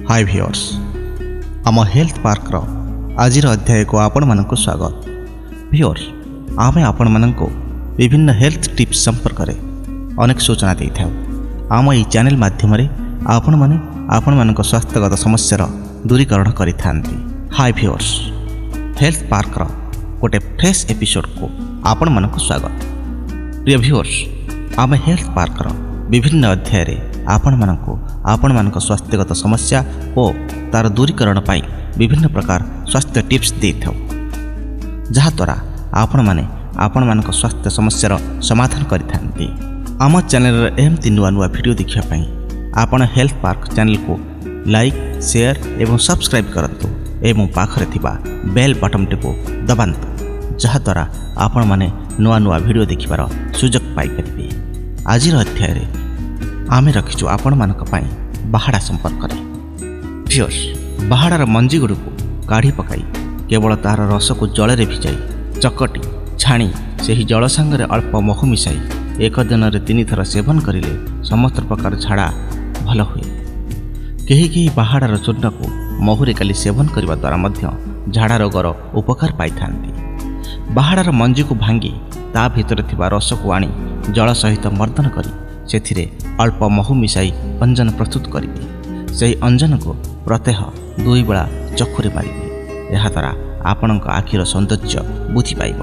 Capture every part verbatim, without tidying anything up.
हाय viewers आम health पार्कर आज अध्याय को आपण मानक स्वागत। व्यूअर्स आमे आपण मानक विभिन्न हेल्थ टिप्स संपर्क में अनेक सूचना दे था। आम ये चैनल माध्यम आपण माने आपण मानक स्वास्थ्यगत समस्यार दूरीकरण करिथांती। हाय व्यूअर्स हेल्थ पार्कर गोटे फ्रेश एपिसोड को आपण मानक स्वागत। प्रिय व्यूअर्स आम हेल्थ पार्कर विभिन्न अध्याय रे आपण मानक आपण मानक स्वास्थ्यगत समस्या और तार दूरीकरण पाई विभिन्न प्रकार स्वास्थ्य टिप्स दे था, जहा द्वारा आपण माने आपण मानक स्वास्थ्य समस्यार समाधान करिथांती। आम चैनल एमती नुआ नुआ वीडियो देखिया पाई आपण हेल्थ पार्क चैनल को लाइक शेयर एवं सब्सक्राइब करंतु एवं पाखरे थिबा बेल बटन टिपो दबांतु, जहा द्वारा आपण माने नुआ नुआ वीडियो देखिबार सुजोग पाई परिबे। आज अध्याय रे आमे रखिछु आपण मानक पाई बाहाड़ा संपर्क रे। व्यूअर्स बाहाड़ार मंजी गुड़ को काढ़ी पकाई केवल तार रस को जल रे भिजाई चकटी छाणी से जल सांगरे अल्प महू मिसाई एक दिन रे तीन थर सेवन करिले समस्त प्रकार झाड़ा भल हुए। केही केही बाहाड़ार चूर्ण को महूरे काली सेवन करने द्वारा मध्य झाड़ा रोगर उपकार पाई थांती। बाहाड़ार मंजी को भांगी ता भितर थिबा रस को आनी जल सहित मर्दन करी सेथिरे अल्प महू मिसाई अंजन प्रस्तुत करिवे। सेही अंजन को प्रत्यह दुई बेला चक्षुरे मारिबे। एहा द्वारा आपणक आखिर सौंदर्य बुद्धि पाइब।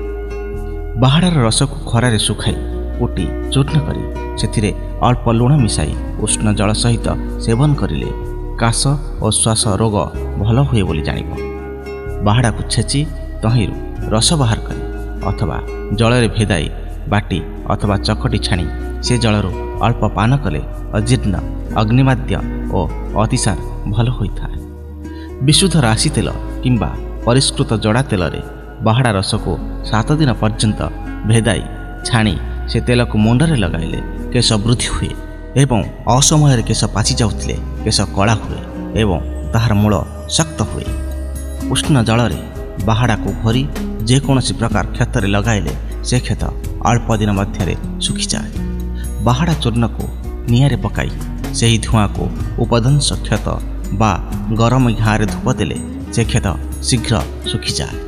बाहाड़ार रस को खरारे सुखाई कुटी चूर्ण करी सेथिरे अल्प लुण मिसाई उष्ण जल सहित सेवन करिले काश और श्वास रोग भल हुए बोली जानिब। बाहाड़ा को छेची तहिरु रस बाहर करी अथवा जल भेदाई बाटी अथवा चकटी छाणी से जलरू अल्प पान कले अजीर्ण अग्निमाद्य और अतिसार भल होता है। विशुद्ध राशि तेल किंबा परिष्कृत जड़ा तेल रे बाहाड़ा रस को सात दिन पर्यंत भेदाई छाणी से तेल को मुंडरे लगाइले केश वृद्धि हुए एवं असमय केश पाची जाउथिले केश कला हुए एवं ताहार मूल शक्त हुए। उष्ण जल रे बाहाड़ा को भरी जेकोसी प्रकार क्षत लगाइले से क्षत अल्प दिन मध्य सुखी जाए। बाहाड़ा चूर्ण को निआरे पकाई से धुआं को उपदंश क्षत बा गरम घारे धूप देले से क्षत शीघ्र सुखी जाए।